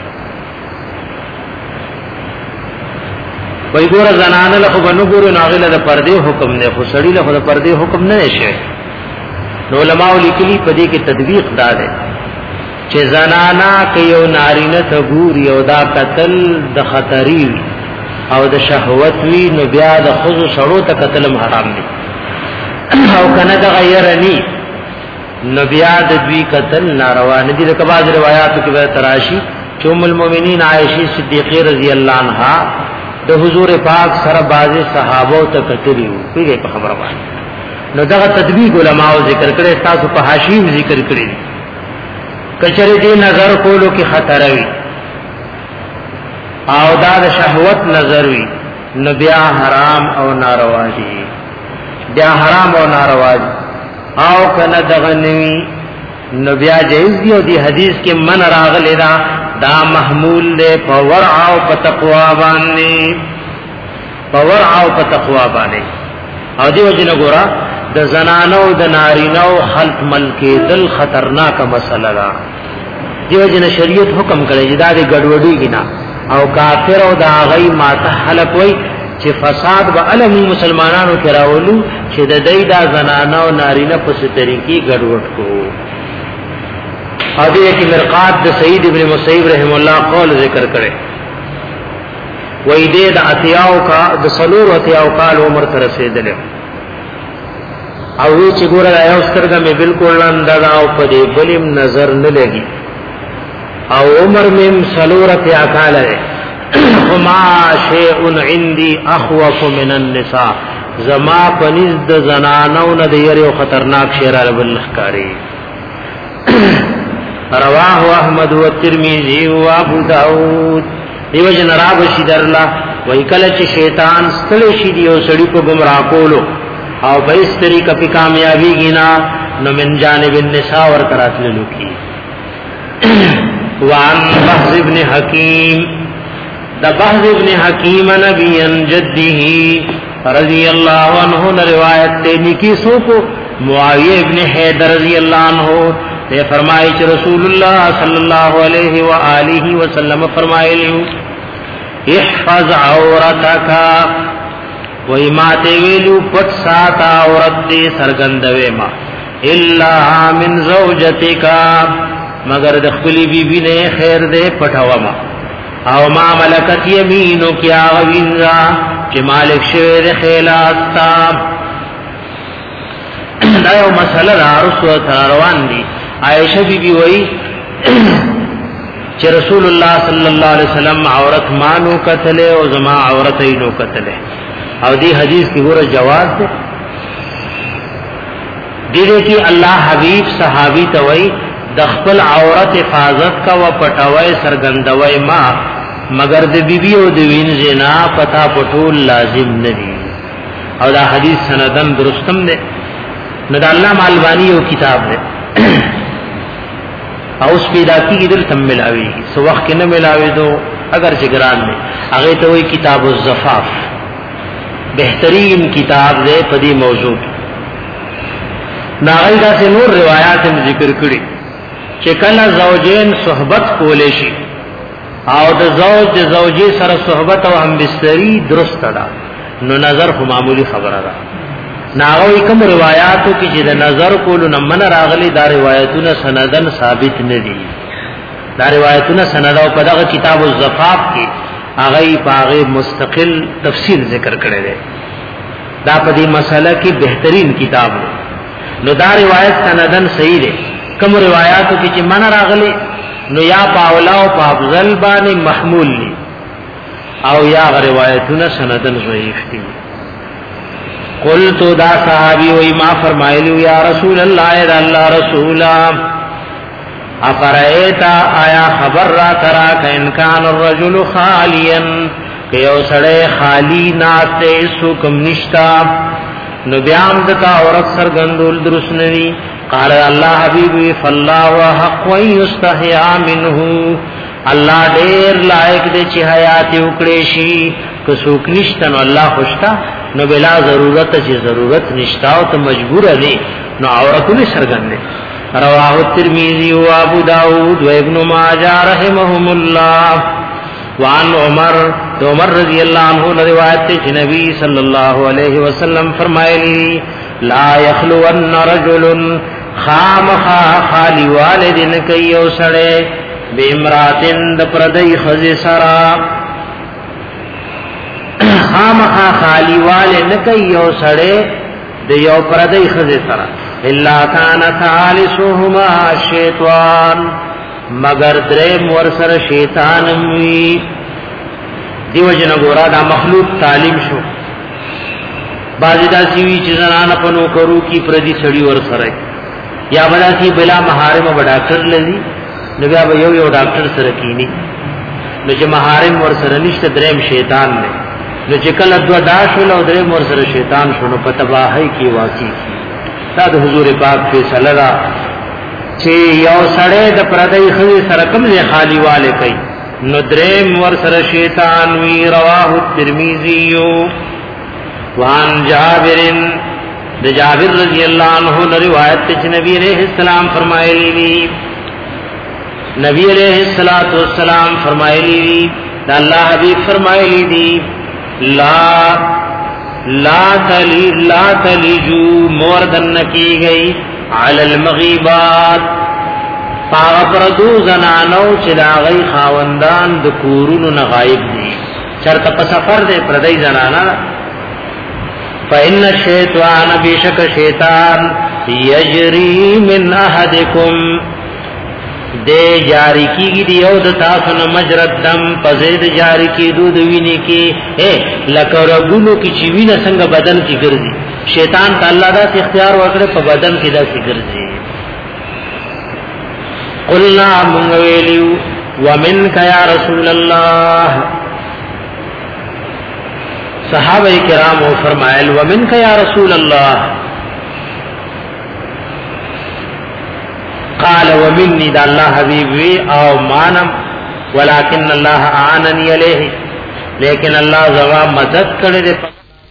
وای ګور زنان له خو نګوري ناغله د پردې حکم نه خو سړی له د پردې حکم نه نشي نو علماء لیکلي پدې کې تطبیق داده چې زنانا کيو نارینه ته ګوري او دا قتل د خطرې او د شهوت وی نو بیا د خود شړو ته قتل حرام دي او کنه د غیرنی نو بیا د دوی قتل ناروا نه دي د کباز روایتو کې به تراشی چوم المؤمنین عائشہ صدیقہ رضی الله عنها د حضور پاک سره باز صحابه ته قتل یو پیږي په خبره باندې نو دا تطبیق علماء ذکر کړي تاسو په حاشیه ذکر کړي کچره دی نظر کولو کی خطر وی او دا د شهوت نظر وی نو بیا حرام او ناروا دي بیا حرام او ناروا دي او کنه دغنوی نو بیا جایز دی او دی حدیث کې من راغلی دا دا محمول له پور او په تقوا باندې پور او په تقوا باندې او دی وجنه ګورا د زنانو د نارینو خلق ملکی دل خطرناک مسله ده دیو جن شریعت حکم کړی چې دا د ګډوډي کینا او کافر او دا غي ماته حلق وای چې فساد به علم مسلمانانو کراولو چې د دې دا زنانو نارینه په طریقې ګډوډ کو هدي کې مرقات د سعید ابن مسیب رحم الله قول ذکر کړي وای دې د اتیاو کا د سلور اتیاو کال عمر تر رسیدل او وی چې ګوره یو سترګه مې بالکل اندازا او په دې بلیم نظر نه لګي او عمر مې سلورت اکاله هما شیء عندي اخوف من النساء زما پنځ د زنانو نه دی یو خطرناک شی را بلخکاری رواه احمد و ترمذی و ابو داود دیو جن را بشیدرلا وای کله چې شیطان ستل شي دی او سړی په گمراه کولو او په اس طریقه په کامیابی گینا نو من جانب النساء ور کراتلو کی وعن بحث ابن حکیم دا بحث ابن حکیم نبی جده رضی اللہ عنہ روایت تینی کی سو کو معاویہ ابن حیدر رضی اللہ عنہ نے فرمائی کہ رسول اللہ صلی اللہ علیہ وآلہ وسلم فرمائے لیو احفظ عورتکا وی ماتے ویلو پٹ ساتا عورت دے سرگندوے ما الا من زوجتکا مگر دخلی بی بی نے خیر دے پٹھوا ما او ما ملکت یمینو کیا غوینزا چی مالک شویر خیلاستا دا یو مسئلہ دا رسو تراروان دی عائشہ بی بی وئی چی رسول اللہ صلی اللہ علیہ وسلم عورت مانو قتلے او زما عورت اینو قتلے او دی حدیث کی گورا جواز دے دیدے کی اللہ حبیب صحابی توئی دخپل عورت حفاظت کا و پټوي سرګندوي ما مگر د بیبي او د وین زنا پتا پټول لازم ندي او دا حدیث سندن درستم ده نو د علامه البانی یو کتاب ده او اس پیدا کی دل تم ملاوي سو وخت نه ملاوي دو اگر جګران نه هغه ته وی کتاب الزفاف بهترین کتاب ده پدی موضوع ناغیدا سے نور روایات ذکر کړي چې کله زوجین صحبت کولې شي او د زوج د زوجي سره صحبت او همبستری درست ده نو نظر خو معمولی خبره ده ناغوی کوم روایتو کې چې د نظر کولو نه من راغلي دا روایتونه سندن ثابت نه دي دا روایتونه سند او په دغه کتاب الزفاف کې هغه پاغه مستقل تفصیل ذکر کړی دی دا په دې مسله کې بهترین کتاب دی نو دا روایت سندن صحیح دی کم روایاتو کی چی من راغلی نو یا پاولا و پا افضل بانی محمول لی او یا روایتون سندن ضعیف دی قلتو دا صحابی وی ما فرمائلیو یا رسول اللہ اید اللہ رسولا افرائیتا آیا خبر را ترا کہ انکان الرجل خالیا کہ یو سڑے خالی ناستے سکم نشتا نو بیام دتا عورت سرگندول درست ندی قال اللہ حبیبی فاللہ وحق ویستحیا منہو اللہ دیر لائق دے چی حیاتی اکڑیشی کسوک نشتا نو اللہ خوشتا نو بلا ضرورت چی ضرورت نشتاو تو مجبور دی نو عورتو نے سرگن دے رواہ الترمیزی و ابو داود و ابن ماجہ رحمهم اللہ وعن عمر تو عمر رضی اللہ عنہ روایت تے نبی صلی اللہ علیہ وسلم فرمائے لی لا یخلون رجل خامخا خالی والدن کئیو سڑے بے امراتن دا پردی خز سرا خامخا خالی والدن کئیو سڑے دا یو پردی خز سرا اللہ کان ثالثهما الشیطان مگر درم ورسر شیطان وی دیو جن گورا دا مخلوق تعلیم شو بازی دا سیوی چی زنان پنو کرو کی پردی سڑی ورسر یا بدا سی بلا محارم با ڈاکٹر لذی نو بیا با یو یو ڈاکٹر سرکینی نو چی محارم ورسر نشت درم شیطان نے نو چی کل دو داشول او درم ورسر شیطان شو نو پتباہی کی واقعی کی تا دا حضور پاک فیصلہ دا چی یو سڑے دا پردی خزی سرکم دے خالی والے کئی نو درم ورسر شیطان وی رواہ الترمیزیو وان جابرن دا جابر رضی اللہ عنہ نے روایت تے نبی علیہ السلام فرمائے لی نبی علیہ الصلوۃ والسلام فرمائے لی دا اللہ حبیب فرمائے لی دی لا لا تلی لا تلیجو موردن کی گئی علی المغیبات پاغ پردو زنانو چلا غی خاوندان د کورونو نغایب دی چرته په سفر دے پردی زنانا فإن الشیطان بیشک شیطان یجری من احدکم دے جاری کی گی دی او د تاسو نه مجرد دم پزید جاری کی دود ویني کی اے لکرغونو کی چی وینه څنګه بدن کی ګرځي شیطان تعالی دا اختیار ورکړي په بدن کې دا کی ګرځي قلنا من ویلیو ومنک یا رسول اللہ صحابہ کرام و فرمائل ومنک یا رسول اللہ قال و ومني دا الله حبیب وی او مانم ولكن الله اعانني عليه لیکن الله زوا مدد کړی دې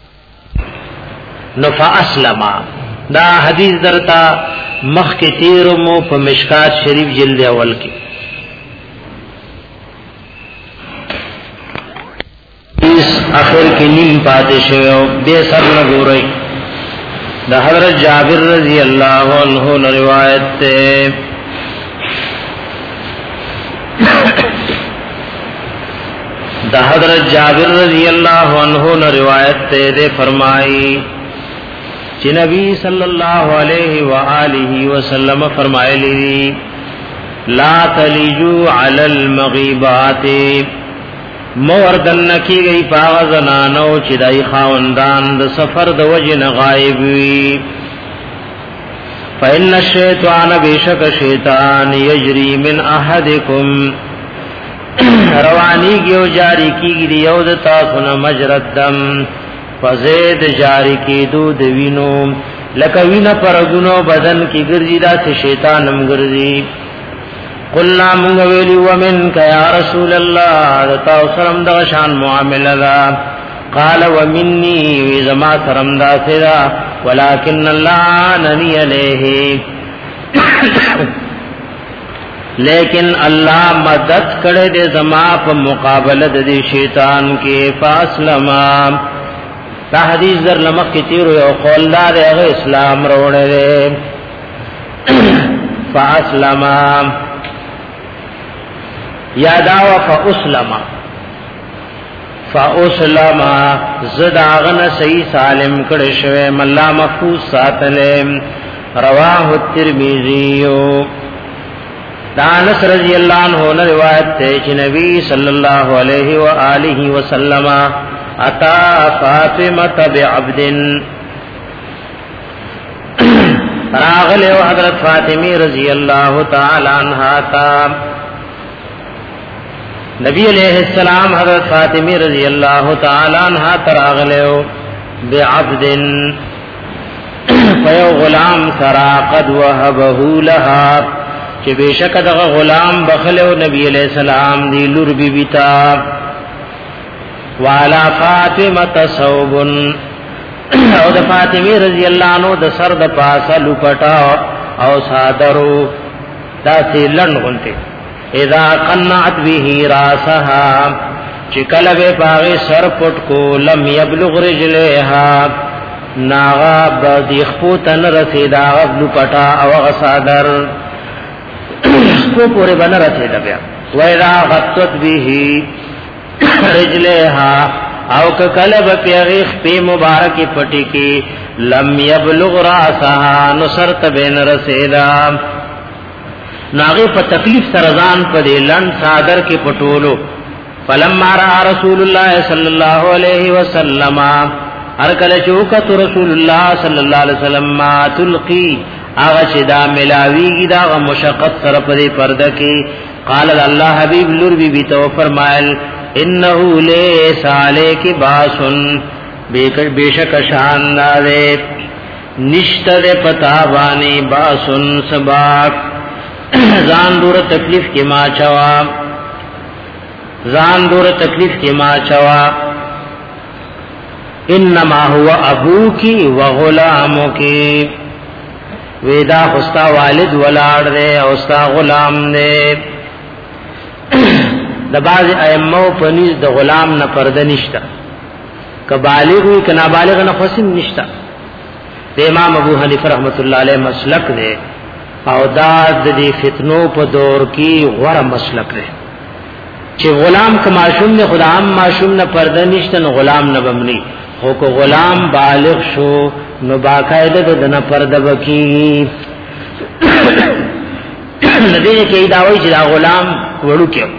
نفع اسلم دا حدیث درتا مخ کې تیر مو په مشکات شریف جلد اول کې اس اخر کې نیم پاتې شو دې سر نه ګورئ دا حضرت جابر رضی اللہ عنہ روایت تے دا حضرت جابر رضی اللہ عنہ روایت تے دے فرمائی چی نبی صلی اللہ علیہ وآلہ وسلم فرمائے لی لا تلیجو علی المغیبات موردن نکی گئی پاغ زنانو چی دای خاوندان د سفر د وجن غائب وی فإن الشیطان بیشک شیطان یجری من احدکم روانی گیو جاری کی گی یو د تاسو نه مجرد دم فزید جاری کی دو د وینو لکه وینا پرګونو بدن کی ګرځي دا سے شیطان هم ګرځي قلنا منگ ویلی ومنک یا رسول اللہ دتا سرم دا شان معاملہ قال ومنی وزما سرم دا سدا ولكن اللہ آننی علیہ لیکن اللہ مدد کڑے دے زما پا مقابلت دے شیطان کے فاسلما تا حدیث در لمق کی تیرو یو قول دا دے اغی اسلام روڑے دے فاسلما یاداو فاسلما فاسلما زداغن صحیح سالم کڑی شوے ملا محفوظ ساتلیم رواہ الترمیزیو دانس رضی اللہ عنہ نے روایت تے چی نبی صلی اللہ علیہ وآلہ وسلم اتا فاطمت بعبدن راغل و حضرت فاطمی رضی اللہ تعالی عنہ تا نبی علیہ السلام حضرت فاطمی رضی اللہ تعالی عنہ تراغلو بعبدن فیو غلام سرا قد وهبه لها کہ بے شک دغه غلام بخلو نبی علیہ السلام دی لور بی بیتا والا فاطمه ثوب او د فاطمی رضی اللہ عنہ د سر د پاسه لپټا او صادرو داسې لن غنته اذا قنعت به راسها چکل به پاغه سر پټ کو لم يبلغ رجلها ناغا بدی خپوتن رسیدا غبل پټا او غصادر کو پورے بن رسیدا بیا و اذا غطت به رجلها او کلب پیغیخ پی مبارک پټی کی لم يبلغ راسها نصرت بین رسیدا ناغی په تکلیف سرزان په دې لن صادر کې پټولو فلما را رسول الله صلی الله علیه وسلم هر کله چوکت رسول الله صلی الله علیه وسلم ما تلقی هغه چې دا ملاویږي دا مشقت سره په دې پرده کې قال الله حبیب لور بی بی تو فرمایل انه لیس علیک باسن بیشک شان دے نشتر پتا بانی باسن سباک زان دور تکلیف کی ما چوا زان دور تکلیف کی ما چوا انما هو ابوکی و غلامکی ویدا خستا والد ولاد دے اوستا غلام دے د باز ائمه پنځ د غلام نه پرده نشتا ک بالغ وی ک نابالغ نه فسم نشتا د امام ابو حنیفه رحمت الله علیه مسلک دے او دا د دې فتنو په دور کې غوړه مسلک دی چې غلام ک معصوم نه خدام معصوم نه پرده نشته نو غلام نه بمني خو کو غلام بالغ شو نو باقاعده د نه پرده وکي ندی کې دا وایي چې دا غلام وړو کې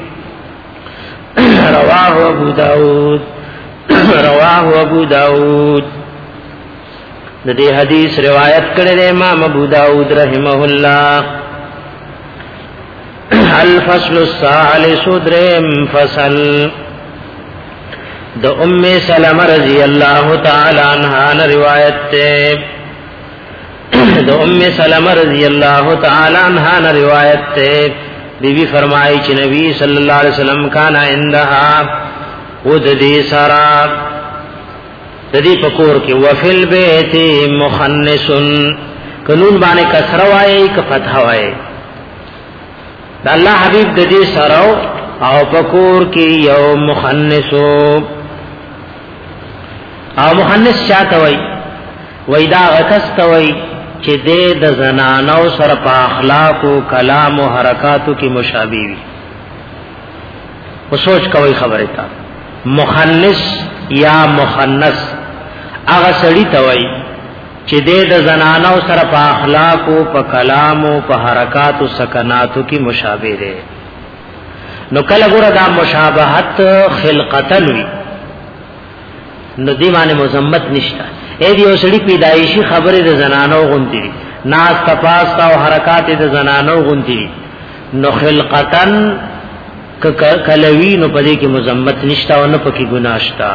رواه ابو داود رواه ابو داود د دې حدیث روایت کړی امام ابو داود رحمه الله الفصل الثالث درم فصل د ام سلمہ رضی اللہ تعالی عنہا روایت تے دو ام سلمہ رضی اللہ تعالی عنہا نے روایت تے بی بی فرمائی چې نبی صلی اللہ علیہ وسلم کانا عندها وددی سرا ددی پکور کی وفی البیت مخنس قانون باندې کسر وای ک فتح وای دا الله حبیب ددی سرا او پکور کی یو مخنسو او مخنس چاته وای وای دا غکست وای چې دې د زنانو سره په اخلاق او کلام او حرکاتو کې مشابه وي. و سوچ کوي خبره تا مخنث یا مخنث هغه سړی ته وای چې دې د زنانو سره په اخلاق او په کلام او په حرکات او سکناتو کې مشابه دي. نو کله ګره دا مشابهت خلقتن وي نو دی باندې مذمت نشته. اې دی اوسړي پیدایشي خبره د زنانو غونډي ناس تپاس او حرکات د زنانو غونډي نو خلقتن کلوی نو پدې کې مذمت نشته او نه پکې ګناه شته.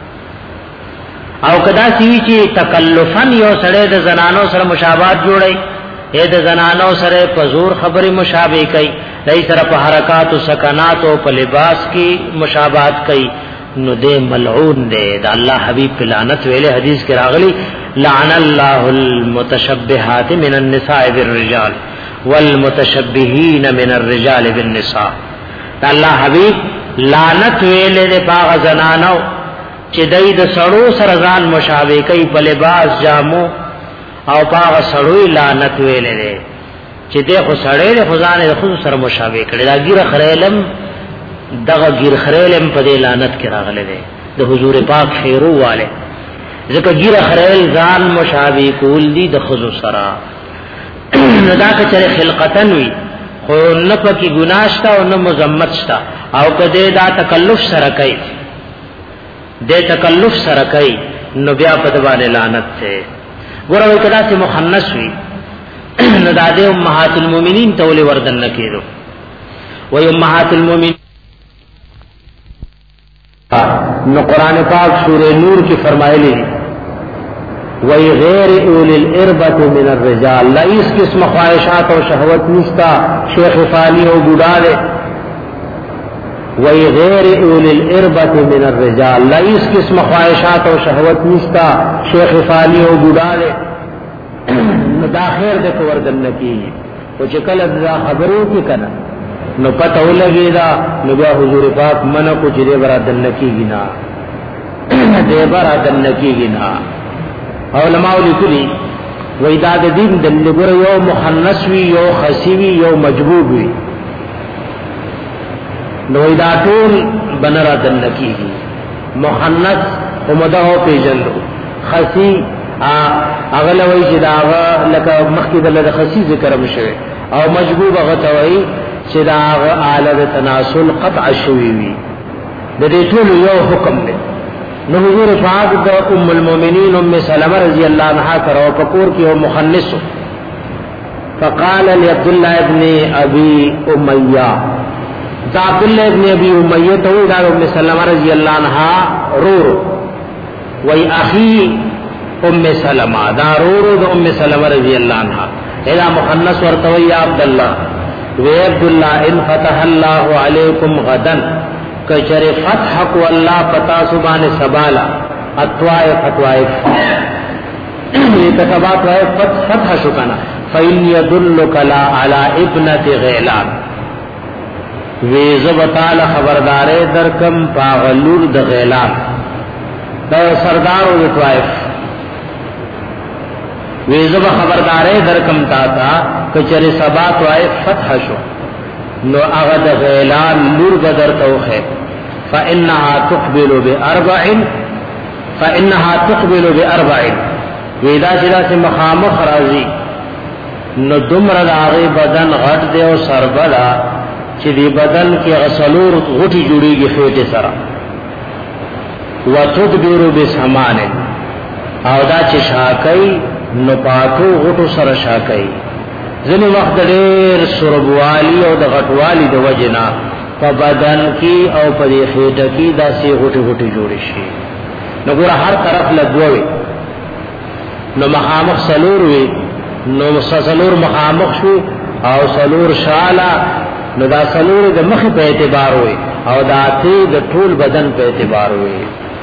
او کدا سی چې تکلفن یو سره د زنانو سره مشابهت جوړي اې د زنانو سره په زور خبره مشابه کوي دای سره په حرکات او سکنات او په لباس کې مشابهت کوي نو دے ملعون دے دا اللہ حبیب پہ لعنت ویلے حدیث کے راغلی لعن اللہ المتشبہات من النساء بالرجال والمتشبہین من الرجال بالنساء دا اللہ حبیب لعنت ویلے دے پاغ زنانو چی دای دا سڑو سرزان مشابہ کئی پا لباس جامو او پاغ سڑوی لعنت ویلے دے چی دے خو سڑے دے خزان دے خود سر مشابہ کردے دا گیر خریلم دغه گیر خریلم په دې لعنت کې راغله ده د حضور پاک خیرو والے ځکه گیر خریل ځان مشابه کول دي د خزو سرا نو دا که چره خلقتن وي خو نه پکې ګناشتا او نه مذمت شتا او کده دا تکلف سره کوي د تکلف سره کوي نو بیا په دې لعنت ته ګوره کدا چې مخنث وي نو دا د امهات المؤمنین تول وردن نکیدو و امهات المؤمنین نو قرآن پاک سورہ نور کی فرمائے وی غیر اولی الاربت من الرجال لئیس قسم خواہشات و شہوت نستا شیخ فانی و بڑھالے وی غیر اولی الاربت من الرجال لئیس قسم خواہشات و شہوت نستا شیخ فانی و بڑھالے دا خیر دے کو وردن نکی و چکل دا خبروں کی کنا نو پتہ ولګی دا نو بیا حضور پاک منه کو چې دې برا دن کیږي نا دې برا دن کیږي نا علماء لیکلي وای دا د دین د لګور یو مخنث وی یو خسی وی یو مجبوب وی نو دا ټول بنرا دن کیږي مخنث همدا پیجنلو خسی اغل وای چې دا لکه مخکې د خسی ذکر مشوي او مجبوب غتوي چې دا آلت تناسل قطع شوی وی د دې ټول یو حکم دی. نو حضور پاک د ام المؤمنین ام سلمہ رضی اللہ عنہا کرو پکور کی ہو مخنث فقال لعبد الله ابن ابي اميه دا عبد الله ابن ابي اميه تو دا ام سلمہ رضی اللہ عنہا رور وی اخی ام سلمہ دا رور د ام سلمہ رضی اللہ عنہا اذا مخنث ورتو یا عبد الله وی عبد الله ان فتح الله علیکم غدا کچر فتح کو اللہ پتا سبحان سبالا اتوائے فتوائے یہ تکبات ہے فتح شکنا فإن يدلك على ابنة غیلان وی زبطال خبردار درکم پاغلور د غیلان دا سردار و طائف وی زب خبردار درکم تاتا کچر سبا طائف فتح شو نو اغد غیلان لور بدر توخه فانها تقبل باربع فانها تقبل باربع ویدا جدا سے مخامخ راضی نو دمر داغه بدن غټ دی او سربلا چې دی بدن کې غسلور غټي جوړيږي خېټه سره وتدبر بسمان او دا چې شاکای نو پاتو غټو سره شاکای ځنی وخت ډېر سربوالی او د غټوالی د وجنا په بدن کې او په خېټه کې داسې غټي غټي جوړ شي نو ګور هر طرف لګوي نو مخامخ سلور وي نو سلور مخامخ شو او سلور شالا نو دا سلور د مخ په اعتبار وي او دا تی د ټول بدن په اعتبار وي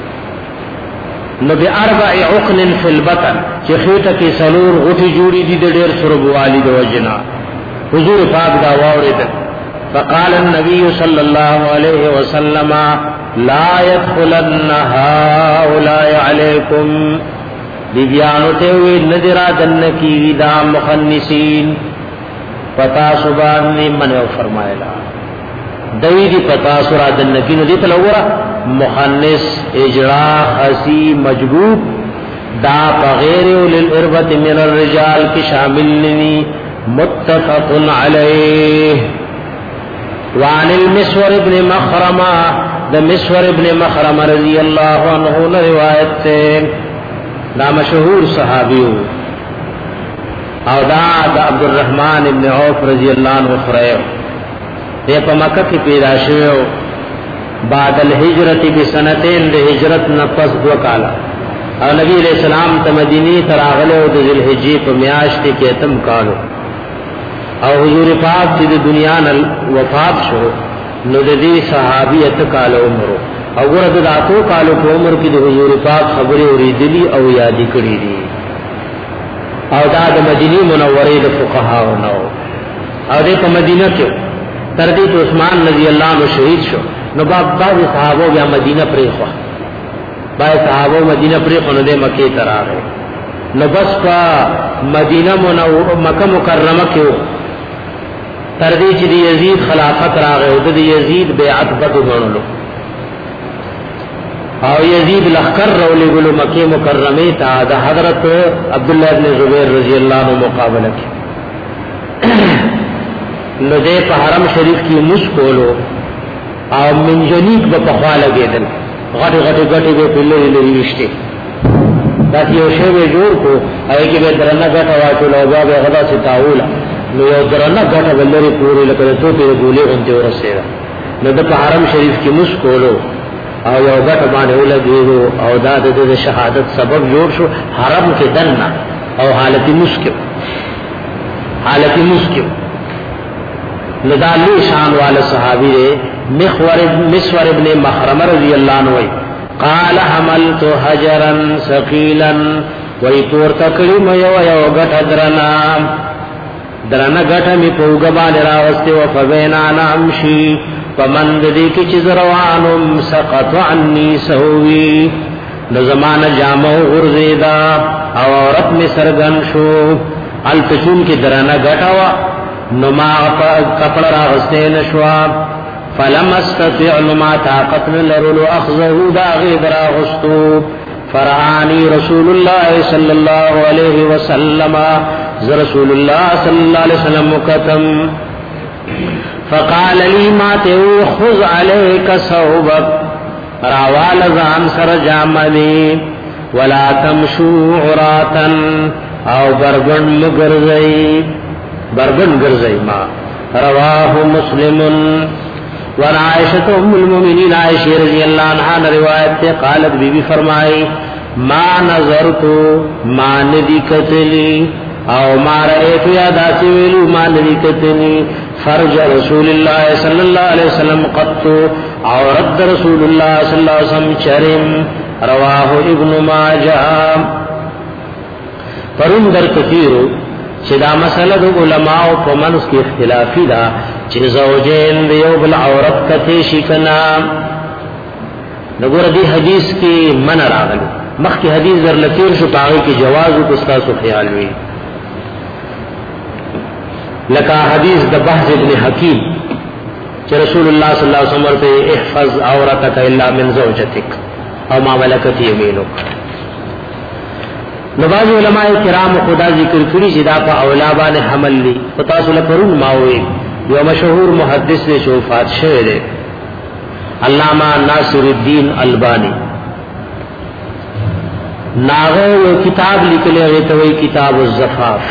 نو بی اربع عقن فی البطن چې خېټه کې سلور غټي جوړي دي د ډېر سرب والد وجنا حضور پاک دا واورید فقال النبي صلى الله عليه وسلم لا يدخلن هؤلاء عليكم دی بیانو ته وی نذرا دن کی دا مخنسین پتا سبحان من فرمایلا دوی دی پتا سورا دن کی نو دی تلورا مخنس اجرا خسی مجبوب دا بغیر للاربت من الرجال کی شامل نی متفق علیہ وعن المسور ابن مخرمہ دا مسور ابن مخرمہ رضی اللہ عنہ روایت سے دا مشهور صحابیو او دا دا عبد الرحمن ابن عوف رضی اللہ عنہ خریو دے پا مکہ کی پیدا شویو بعد الحجرت بسنتین دے حجرت نفس دو کالا او نبی علیہ السلام تا مدینی تراغلو دا ذی الحجی پا میاشتی کے اتم کالو او حضور پاک تی دا دنیا وفات شو نو دا دی صحابیت کالو عمرو او ګره د اتو کالو په عمر کې د حضور پاک خبرې اوریدلې او یادې کړې دي او دا د مدینه منورې د فقهاو نو او د په مدینه کې تر دې چې عثمان رضی الله عنه شهید شو نو بعد بعض صحابه بیا مدینه پرې خو بعض صحابه مدینه پرې خو نو د مکه ته راغلي نو بس په مدینه منوره مکه مکرمه کې تر دې چې د یزید خلافت راغی او د یزید بیعت بده غنلو او یزید لخر رولی گلو مکی مکرمی تا دا حضرت عبداللہ ابن زبیر رضی اللہ عنہ مقابلہ کی نو دے پا حرم شریف کی مسکولو او منجنیک با پخوالا گیدن غٹی غٹی غٹی بے پلے لری رشتے دا تی یو شیوے جوڑ کو اے کی بے درنہ گٹا واچو لو بیا بے غدا سی تاولا نو یو درنہ گٹا بلری پوری لکر تو پیر گولے غنتے ورسے دا نو دا پا حرم شریف کی مسکولو او یو غټ باندې ولګیدو او دا د شهادت سبب جوړ شو حرم کې دنه او حالت مسکو حالت مسکو لذالو شان والے صحابی مخور مسور ابن مخرمہ رضی اللہ عنہ قال حملت حجرا ثقيلا وای تور تکړی مې یو یو غټ درنا درنا غټ می پوګ باندې راوسته او فبینا نامشي پمند دی کی چیز روانم سقط عنی سهوی نو زمان جامو غرزیدا او عورت میں سرگن شو الپچون کی درانا گٹاوا نو ما کپڑا راغستے نشوا فلم استطیع نما طاقت لرلو اخذه دا غید راغستو فرعانی رسول اللہ صلی اللہ علیہ وسلم رسول اللہ صلی اللہ علیہ وسلم مکتم فقال لي ما تو خذ عليك ثوبك راوال زان سر جامني ولا تمشوا عراتا او بربن مگرزي بربن گرزي ما رواه مسلم وعائشة ام المؤمنين عائشة رضي الله عنها روایت قالت بی بی فرمائی ما نظرت ما ندکتلی او ما رأيت یا داسی ویلو ما ندکتلی فرج رسول اللہ صلی اللہ علیہ وسلم قط او رد رسول اللہ صلی اللہ علیہ وسلم چرم رواہ ابن ماجہ پرون در کثیرو چې دا مسله د علماء په منځ کې اختلافي ده چې زوجین د یو بل عورت کته شي کنا نګور دی حدیث کې من راغلی مخکې حدیث در لکیر شو پاغي کې جواز او استاسو خیال وی لکه حدیث د بحث ابن حکیم چې رسول الله صلی الله علیه وسلم ورته احفظ عورتک الا من زوجتک او ما ملکت یمینک نواز علماء کرام خدا ذکر کړي چې دا په اولا باندې حمل لي پتا سول پرون ماوي یو مشهور محدث نے جو وفات شوه دی علامہ ناصر الدین البانی ناغه یو کتاب لیکلی دی ته وی کتاب الزفاف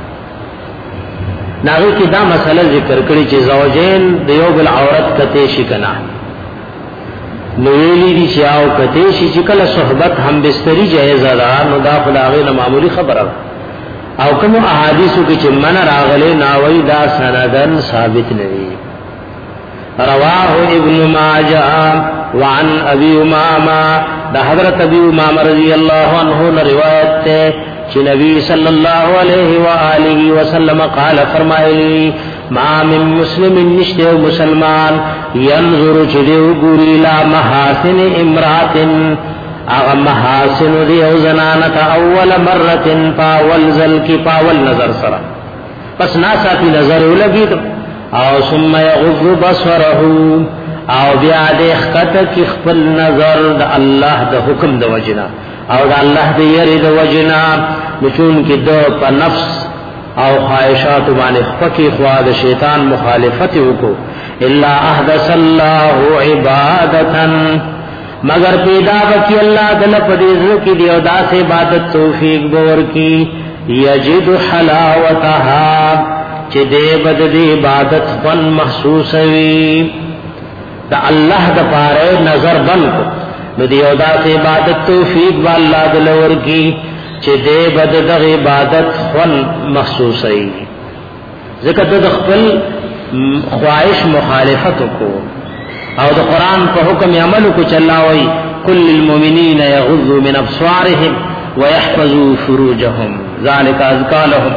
ناغه کې دا مسله ذکر کړي چې زوجین د یو بل عورت کته شي کنا نو ویلی دی چې او کته شي چې کله صحبت هم بستری جایز ده نو دا خلاغه معمولی خبره او کوم احادیثو کې چې من راغلي ناوي دا سندن ثابت نه وي. رواه ابن ماجه وعن ابي امامه دا حضرت ابي امامه رضی الله عنه روایت ہے چې نبی صلی الله علیه و آله وسلم قال فرمایلی ما من مسلم نشته مسلمان ينظر چې دیو ګوري لا محاسن امرات اغه محاسن دیو زنانه اول مره فاول ذل کی پاول نظر سره پس ناساتی نظر ولګید او ثم يغض بصره او بیا د خط کی خپل نظر د الله د حکم د وجنا او د الله د یری د وجنا نشون کی دو په نفس او خواہشات باندې خپکی خوا د شیطان مخالفت وکړو الا احدث الله عبادتا مگر پیدا وکي الله دل په دې کې دی او داسې عبادت توفیق باور کی یجد حلاوتها چې دې بد دې عبادت فن محسوس وي دا الله د پاره نظر بند کو نو دی او داسې عبادت توفیق با الله دل ورکی چې دې بد د عبادت فن محسوس وي ذکر د خپل خواہش مخالفت کو او د قران په حکم عمل کو چلاوي کل المؤمنین یغضوا من ابصارهم ويحفظوا فروجهم ذلك ازکى لهم.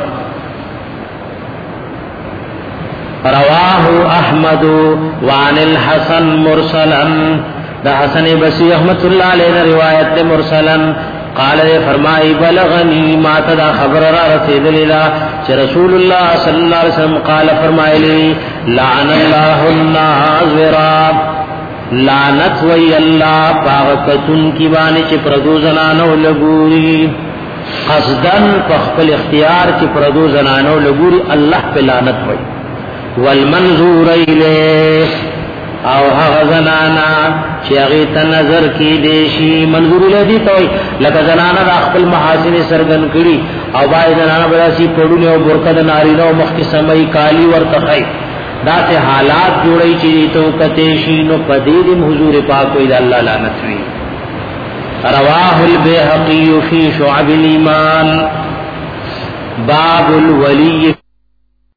رواه احمد وعن الحسن مرسلا دا حسن بصری رحمت اللہ علیہ روایت مرسلا قال فرمائی بلغنی ما تدا خبر را رسید لیلا چه رسول اللہ صلی اللہ علیہ وسلم قال فرمائی لی لعن اللہ الناظرہ لعنت وی اللہ پاغتن کی بانی چه پردو زنانو لگوری قصدن پخپل اختیار چه پردو زنانو لگوری اللہ پہ لعنت وی والمنظور الیه او هغه زنانا چې هغه ته نظر کې دیشي منظور لدی توي لکه زنانا د خپل محاسن سرګن کړي او باید زنانا براسي پړونه او برکه د نارینه او مخکې سمای کالی ورته خای دا ته حالات جوړي چې تو کته شي نو پدې د حضور پاک وي د الله لعنت وي. رواه البيهقي في شعب الايمان باب الولي